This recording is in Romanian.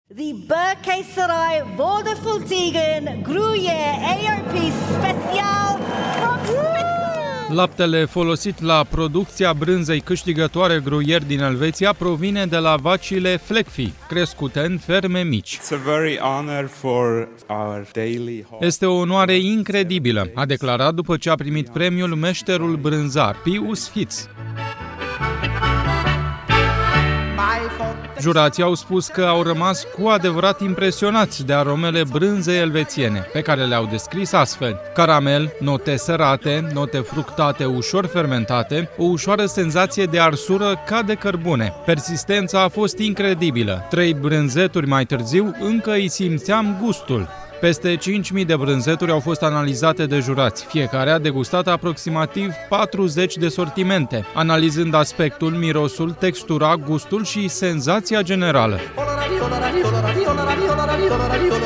The Berkay Vodafone Gruyère AOP Special from Switzerland. Laptele folosit la producția brânzei câștigătoare Gruyère din Elveția provine de la vacile Fleckvieh, crescute în ferme mici. Este o onoare incredibilă, a declarat după ce a primit premiul Meșterul Brânzar, Pius Hitz. Jurații au spus că au rămas cu adevărat impresionați de aromele brânzei elvețiene, pe care le-au descris astfel: caramel, note sărate, note fructate ușor fermentate, o ușoară senzație de arsură ca de cărbune. Persistența a fost incredibilă. 3 brânzeturi mai târziu încă îi simțeam gustul. Peste 5.000 de brânzeturi au fost analizate de jurați. Fiecare a degustat aproximativ 40 de sortimente, analizând aspectul, mirosul, textura, gustul și senzația generală.